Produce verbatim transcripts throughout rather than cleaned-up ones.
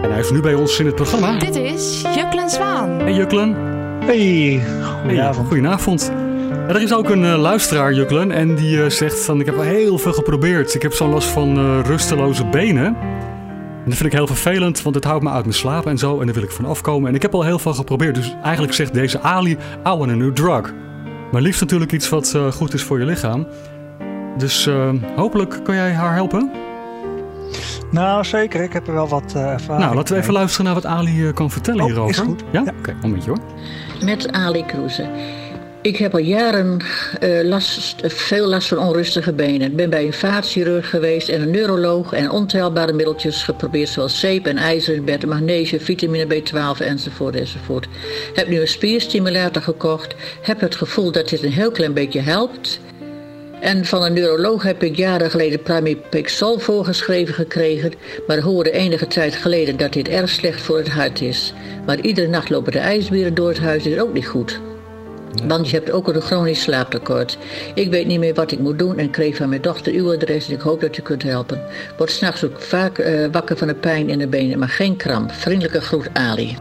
En hij is nu bij ons in het programma. Dit is Juklen Zwaan. Hey Juklen. Hey, goedenavond. Hey, goedenavond. Er is ook een uh, luisteraar, Juklen, en die uh, zegt van ik heb al heel veel geprobeerd. Ik heb zo'n last van uh, rusteloze benen. En dat vind ik heel vervelend, want het houdt me uit mijn slaap en zo. En daar wil ik van afkomen. En ik heb al heel veel geprobeerd. Dus eigenlijk zegt deze Ali, I want a new drug. Maar liefst natuurlijk iets wat uh, goed is voor je lichaam. Dus uh, hopelijk kan jij haar helpen. Nou, zeker. Ik heb er wel wat uh, ervaring. Nou, laten we even luisteren naar wat Ali uh, kan vertellen oh, hierover. Is goed. Ja? Ja. Oké, okay, momentje hoor. Met Ali Kroeze. Ik heb al jaren uh, last, veel last van onrustige benen. Ik ben bij een vaatchirurg geweest en een neuroloog en ontelbare middeltjes geprobeerd, zoals zeep en ijzer in bed, magnesium, vitamine B twaalf enzovoort enzovoort. Heb nu een spierstimulator gekocht. Heb het gevoel dat dit een heel klein beetje helpt. En van een neuroloog heb ik jaren geleden Pramipexol voorgeschreven gekregen, maar hoorde enige tijd geleden dat dit erg slecht voor het hart is. Maar iedere nacht lopen de ijsberen door het huis, is ook niet goed. Want je hebt ook een chronisch slaaptekort. Ik weet niet meer wat ik moet doen en kreeg van mijn dochter uw adres en ik hoop dat u kunt helpen. Word s'nachts ook vaak uh, wakker van de pijn in de benen, maar geen kramp. Vriendelijke groet, Ali.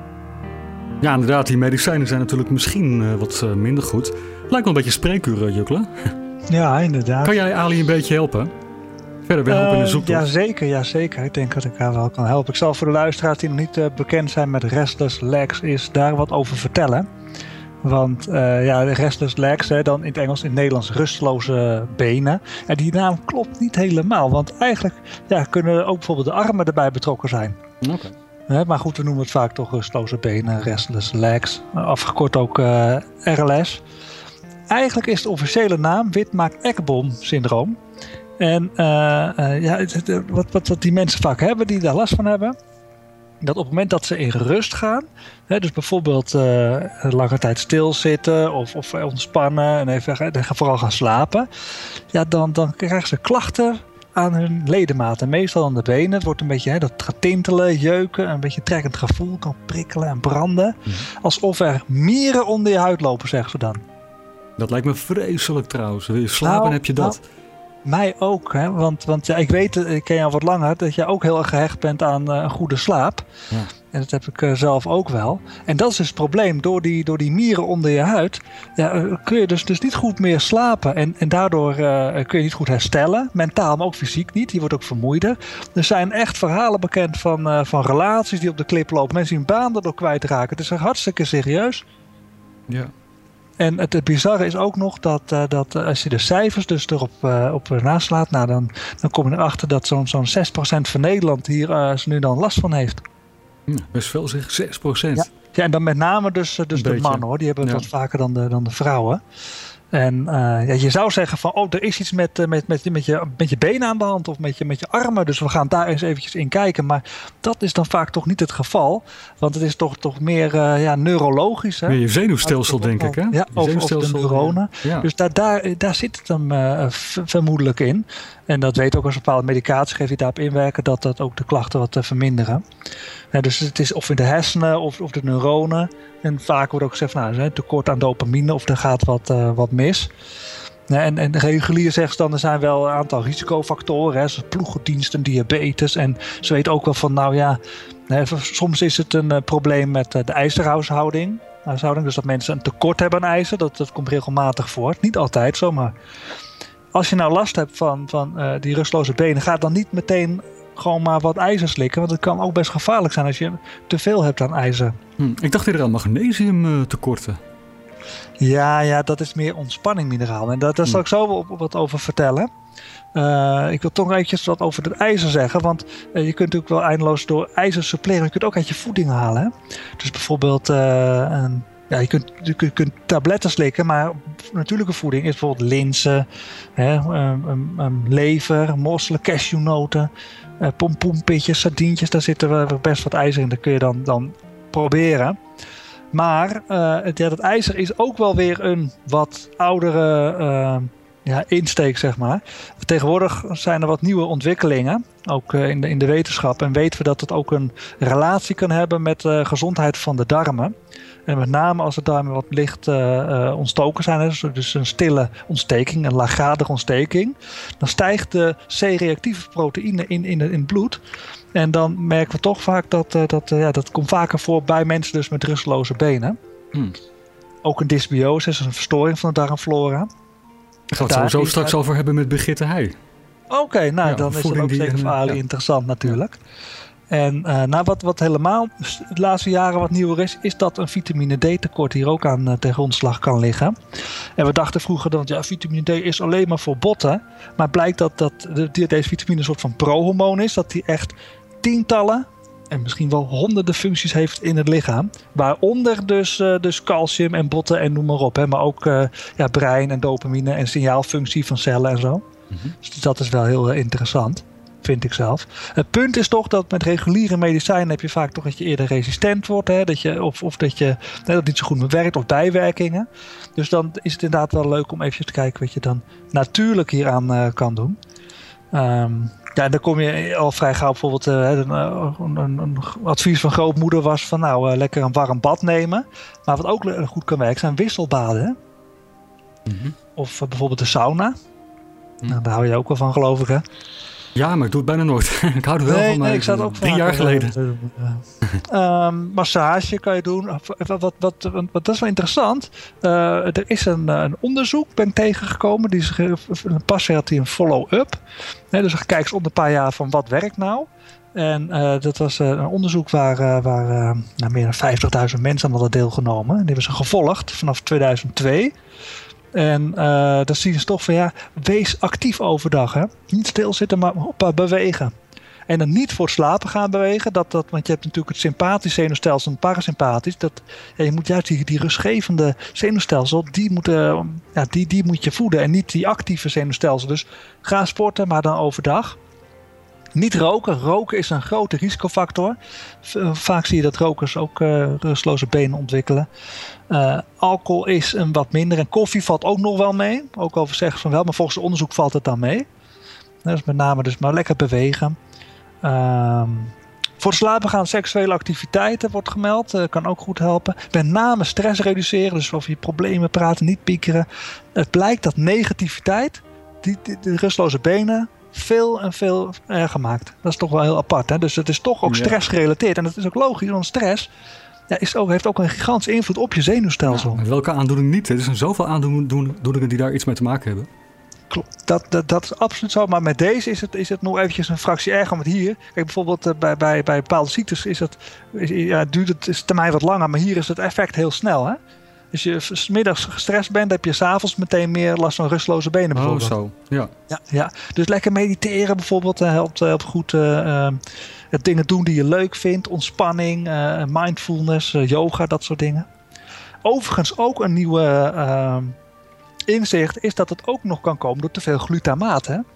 Ja, inderdaad, die medicijnen zijn natuurlijk misschien uh, wat uh, minder goed. Lijkt wel een beetje spreekuur, uh, Juklen. Ja, inderdaad. Kan jij Ali een beetje helpen? Verder weer helpen uh, in de zoektocht? Ja, zeker, ja, zeker. Ik denk dat ik haar wel kan helpen. Ik zal voor de luisteraars die nog niet uh, bekend zijn met restless legs, is daar wat over vertellen. Want uh, ja, restless legs, hè, dan in het Engels, in het Nederlands rusteloze benen. En die naam klopt niet helemaal. Want eigenlijk ja, kunnen ook bijvoorbeeld de armen erbij betrokken zijn. Okay. Hè, maar goed, we noemen het vaak toch rusteloze benen, restless legs. Afgekort ook uh, R L S. Eigenlijk is de officiële naam Wittmaack-Ekbom syndroom. En uh, uh, ja, het, het, wat, wat, wat die mensen vaak hebben, die daar last van hebben, dat op het moment dat ze in rust gaan, hè, dus bijvoorbeeld uh, een lange tijd stilzitten of, of ontspannen en even en vooral gaan slapen, ja, dan, dan krijgen ze klachten aan hun ledematen, meestal aan de benen. Het wordt een beetje, hè, dat gaat tintelen, jeuken, een beetje trekkend gevoel, kan prikkelen en branden. Mm. Alsof er mieren onder je huid lopen, zeggen ze dan. Dat lijkt me vreselijk trouwens. Wil je slapen, nou, heb je dat? Nou, mij ook, hè? Want, want ja, ik weet, ik ken jou wat langer, dat jij ook heel erg gehecht bent aan uh, een goede slaap. Ja. En dat heb ik uh, zelf ook wel. En dat is dus het probleem. Door die, door die mieren onder je huid ja, uh, kun je dus, dus niet goed meer slapen. En, en daardoor uh, kun je niet goed herstellen. Mentaal, maar ook fysiek niet. Je wordt ook vermoeider. Er zijn echt verhalen bekend van, uh, van relaties die op de klip lopen. Mensen die hun baan erdoor kwijtraken. Het is echt hartstikke serieus. Ja. En het, het bizarre is ook nog dat, uh, dat als je de cijfers dus erop uh, op naslaat, nou dan, dan kom je erachter dat zo'n, zo'n zes procent van Nederland hier uh, nu dan last van heeft. Ja, best veel zeg, zes procent. Ja. Ja, en dan met name dus, dus de mannen hoor, die hebben het ja. wat vaker dan de, dan de vrouwen. En uh, ja, je zou zeggen van, oh, er is iets met, met, met, met, je, met je benen aan de hand of met je, met je armen. Dus we gaan daar eens eventjes in kijken. Maar dat is dan vaak toch niet het geval. Want het is toch, toch meer uh, ja, neurologisch. Hè? Meer je zenuwstelsel, denk ik. Hè? Ja, of, of de neuronen. Ja. Dus daar, daar, daar zit het hem uh, vermoedelijk in. En dat weet ook als bepaalde medicatie geeft die daarop inwerken, dat dat ook de klachten wat uh, verminderen. Ja, dus het is of in de hersenen of, of de neuronen. En vaak wordt ook gezegd van nou, er is een tekort aan dopamine of er gaat wat, uh, wat mis. Ja, en, en de regulier zegt ze dan, er zijn wel een aantal risicofactoren, hè, zoals ploegendiensten, diabetes. En ze weten ook wel van nou ja, hè, soms is het een uh, probleem met uh, de ijzerhuishouding. Huishouding, dus dat mensen een tekort hebben aan ijzer, dat, dat komt regelmatig voor. Niet altijd zo, maar als je nou last hebt van, van uh, die rustloze benen, ga dan niet meteen gewoon maar wat ijzer slikken. Want het kan ook best gevaarlijk zijn als je te veel hebt aan ijzer. Hm, ik dacht eerder aan magnesium uh, tekorten. Ja, ja, dat is meer ontspanningmineraal. En daar, daar zal ik zo wat over vertellen. Uh, ik wil toch eventjes wat over het ijzer zeggen. Want uh, je kunt natuurlijk wel eindeloos door ijzer suppleren. Maar je kunt ook uit je voeding halen. Hè? Dus bijvoorbeeld Uh, een Ja, je kunt, je kunt, kunt tabletten slikken, maar natuurlijke voeding is bijvoorbeeld linzen, hè, um, um, um, lever, mosselen, cashewnoten, uh, pompoenpitjes, sardientjes. Daar zitten best wat ijzer in. Dat kun je dan, dan proberen. Maar uh, het, ja, dat ijzer is ook wel weer een wat oudere uh, ja, insteek, zeg maar. Tegenwoordig zijn er wat nieuwe ontwikkelingen, ook uh, in, de, in de wetenschap. En weten we dat het ook een relatie kan hebben met de uh, gezondheid van de darmen. En met name als de darmen wat licht uh, uh, ontstoken zijn, dus, dus een stille ontsteking, een laaggradige ontsteking, dan stijgt de C-reactieve proteïne in, in, in het bloed. En dan merken we toch vaak dat, uh, dat, uh, ja, dat komt vaker voor bij mensen dus met rusteloze benen. Hmm. Ook een dysbiose is een verstoring van de darmflora. Daar gaan we het zo straks uit... over hebben met Brigitte Heij. Oké, okay, nou ja, dan is dat ook zeker voor Ali ja. interessant natuurlijk. Ja. En uh, nou, wat, wat helemaal de laatste jaren wat nieuwer is, is dat een vitamine D tekort hier ook aan uh, ten grondslag kan liggen. En we dachten vroeger dat ja, vitamine D is alleen maar voor botten. Maar blijkt dat, dat de, deze vitamine een soort van prohormoon is. Dat die echt tientallen en misschien wel honderden functies heeft in het lichaam. Waaronder dus, uh, dus calcium en botten en noem maar op. Hè. Maar ook uh, ja, brein en dopamine en signaalfunctie van cellen en zo. Mm-hmm. Dus dat is wel heel uh, interessant. Vind ik zelf. Het punt is toch dat met reguliere medicijnen heb je vaak toch dat je eerder resistent wordt. Hè? Dat je, of, of dat je dat het niet zo goed meer werkt of bijwerkingen. Dus dan is het inderdaad wel leuk om even te kijken wat je dan natuurlijk hieraan uh, kan doen. Um, ja, en dan kom je al vrij gauw bijvoorbeeld uh, een, een, een, een advies van grootmoeder was van nou uh, lekker een warm bad nemen. Maar wat ook goed kan werken zijn wisselbaden. Hè? Mm-hmm. Of uh, bijvoorbeeld de sauna. Mm. Nou, daar hou je ook wel van, geloof ik, hè? Ja, maar ik doe het bijna nooit. Ik hou er wel nee, van, maar nee, ik zat ook drie jaar geleden. Uh, um, massage kan je doen. Wat, wat, wat, wat, dat is wel interessant. Uh, er is een, een onderzoek, ben ik tegengekomen. Die is, een passer had hij een follow-up. Nee, dus kijk eens om een paar jaar van wat werkt nou. En uh, dat was uh, een onderzoek waar, uh, waar uh, nou, meer dan vijftigduizend mensen aan hadden deelgenomen. En die hebben ze gevolgd vanaf tweeduizend twee. En uh, dan zien ze toch van ja, wees actief overdag. Hè? Niet stilzitten, maar hoppa, bewegen. En dan niet voor het slapen gaan bewegen. Dat, dat, want je hebt natuurlijk het sympathisch zenuwstelsel en het parasympathisch. Dat, ja, je moet juist die, die rustgevende zenuwstelsel, die moet, uh, ja, die, die moet je voeden. En niet die actieve zenuwstelsel. Dus ga sporten, maar dan overdag. Niet roken. Roken is een grote risicofactor. Vaak zie je dat rokers ook uh, rusteloze benen ontwikkelen. Uh, alcohol is een wat minder. En koffie valt ook nog wel mee. Ook al zeggen ze van wel, maar volgens het onderzoek valt het dan mee. Dus met name dus maar lekker bewegen. Uh, voor het slapen gaan seksuele activiteiten wordt gemeld. Uh, kan ook goed helpen. Met name stress reduceren. Dus over je problemen praten, niet piekeren. Het blijkt dat negativiteit, die, die, die rusteloze benen, veel en veel erger maakt. Dat is toch wel heel apart. Hè? Dus het is toch ook stress gerelateerd. En dat is ook logisch, want stress ja, is ook, heeft ook een gigantische invloed op je zenuwstelsel. Ja, welke aandoening niet? Er zijn zoveel aandoeningen die daar iets mee te maken hebben. Klopt, dat, dat, dat is absoluut zo. Maar met deze is het, is het nog eventjes een fractie erger. Want hier, kijk bijvoorbeeld uh, bij, bij, bij bepaalde ziektes is het, is, ja, duurt het is termijn wat langer. Maar hier is het effect heel snel. Hè? Als je 's middags gestrest bent, heb je 's avonds meteen meer last van rusteloze benen bijvoorbeeld. Oh, zo. Ja. Ja, ja. Dus lekker mediteren bijvoorbeeld uh, helpt, helpt goed. Uh, uh, dingen doen die je leuk vindt. Ontspanning, uh, mindfulness, uh, yoga, dat soort dingen. Overigens ook een nieuwe uh, inzicht is dat het ook nog kan komen door te veel glutamaat. Hè?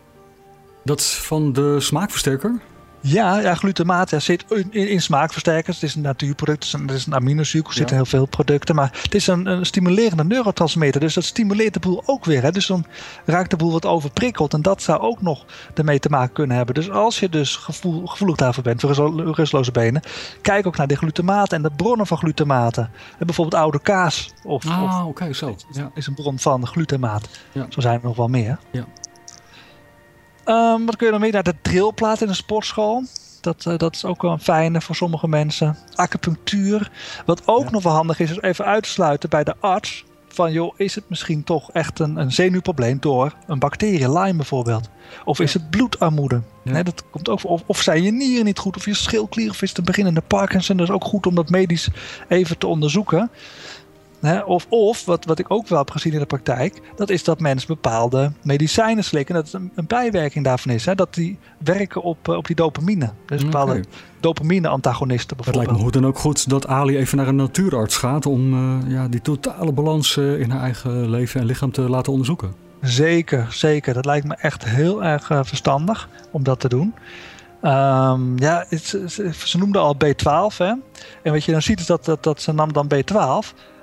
Dat is van de smaakversterker? Ja, ja, glutamaat ja, zit in, in, in smaakversterkers. Het is een natuurproduct, het is een, het is een aminosuiker. Er zitten ja. heel veel producten. Maar het is een, een stimulerende neurotransmitter. Dus dat stimuleert de boel ook weer. Hè. Dus dan raakt de boel wat overprikkeld. En dat zou ook nog ermee te maken kunnen hebben. Dus als je dus gevoel, gevoelig daarvoor bent, voor rusteloze benen, kijk ook naar de glutamaten en de bronnen van glutamaten. En bijvoorbeeld oude kaas. Of, ah, of, oké, okay, zo. Ja. Is een bron van glutamaat. Ja. Zo zijn er nog wel meer. Ja. Um, wat kun je dan mee? Naar de drillplaat in een sportschool. Dat, uh, dat is ook wel een fijne voor sommige mensen. Acupunctuur. Wat ook ja. nog wel handig is, is even uit te sluiten bij de arts. Van joh, is het misschien toch echt een, een zenuwprobleem door een bacterie, Lyme bijvoorbeeld. Of is het bloedarmoede? Ja. Nee, dat komt ook, of, of zijn je nieren niet goed, of je schildklier, of is het een beginnende Parkinson. Dat is ook goed om dat medisch even te onderzoeken. He, of of wat, wat ik ook wel heb gezien in de praktijk, dat is dat mensen bepaalde medicijnen slikken. Dat het een, een bijwerking daarvan is. He, dat die werken op, op die dopamine. Dus bepaalde okay. dopamine-antagonisten bijvoorbeeld. Het lijkt me goed en ook goed dat Ali even naar een natuurarts gaat om uh, ja, die totale balans uh, in haar eigen leven en lichaam te laten onderzoeken. Zeker, zeker. Dat lijkt me echt heel erg uh, verstandig om dat te doen. Um, ja, het, ze, ze noemden al B twaalf. Hè? En wat je dan ziet is dat, dat, dat ze nam dan B twaalf.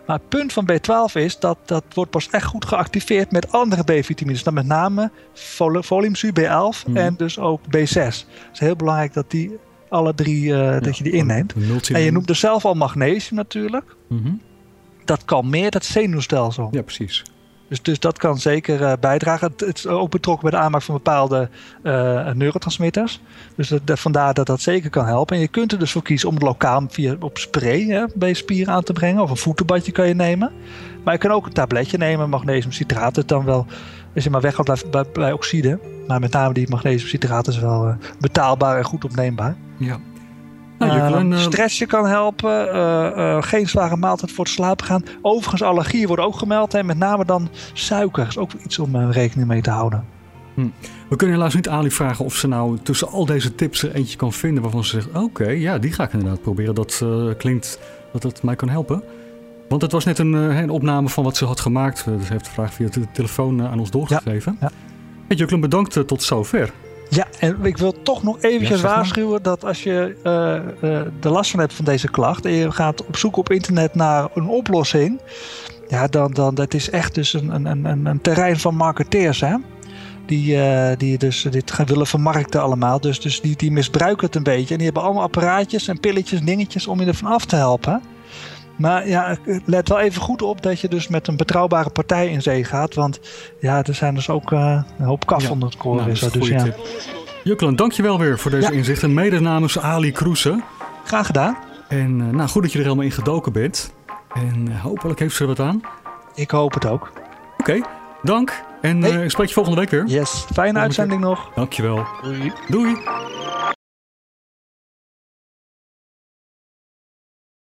Maar het punt van B twaalf is dat dat wordt pas echt goed geactiveerd met andere B-vitamines. Dan met name fol- foliumzuur B elf mm. en dus ook B zes. Het is heel belangrijk dat die alle drie uh, ja, dat je die inneemt. En je noemt er zelf al magnesium natuurlijk. Mm-hmm. Dat kalmeert het zenuwstelsel. Ja, precies. Dus, dus dat kan zeker uh, bijdragen. Het, het is ook betrokken bij de aanmaak van bepaalde uh, neurotransmitters. Dus dat, dat, vandaar dat dat zeker kan helpen. En je kunt er dus voor kiezen om het lokaal via, op spray hè, bij je spieren aan te brengen. Of een voetenbadje kan je nemen. Maar je kan ook een tabletje nemen, magnesiumcitraat. Het dan wel, als je maar weghoudt bij, bij, bij oxide. Maar met name die magnesiumcitraat is wel uh, betaalbaar en goed opneembaar. Ja. Nou, je kan, uh, stressje kan helpen. Uh, uh, geen zware maaltijd voor het slapen gaan. Overigens, allergieën worden ook gemeld. En met name dan suiker is ook iets om uh, rekening mee te houden. Hm. We kunnen helaas niet Ali vragen of ze nou tussen al deze tips er eentje kan vinden waarvan ze zegt, oké, okay, ja, die ga ik inderdaad proberen. Dat uh, klinkt dat het mij kan helpen. Want het was net een, uh, een opname van wat ze had gemaakt. Uh, dus ze heeft de vraag via de telefoon uh, aan ons doorgegeven. Ja, ja. Hey, Joclyn, bedankt uh, tot zover. Ja, en ik wil toch nog eventjes ja, waarschuwen dat als je uh, uh, de last van hebt van deze klacht en je gaat op zoek op internet naar een oplossing, ja, dan, dan dat is echt dus een, een, een, een terrein van marketeers, hè? Die, uh, die dus dit gaan willen vermarkten allemaal. Dus, dus die, die misbruiken het een beetje. En die hebben allemaal apparaatjes en pilletjes, dingetjes om je ervan af te helpen. Maar ja, let wel even goed op dat je dus met een betrouwbare partij in zee gaat. Want ja, er zijn dus ook uh, een hoop kaf ja, onder het koren. Nou, is dat dus, ja. Joclyn, dankjewel weer voor deze ja. inzichten. Mede namens Ali Kroese. Graag gedaan. En uh, nou, goed dat je er helemaal in gedoken bent. En uh, hopelijk heeft ze er wat aan. Ik hoop het ook. Oké, okay, dank. En hey. uh, ik spreek je volgende week weer. Yes, fijne uitzending nog. Dankjewel. Doei. Doei.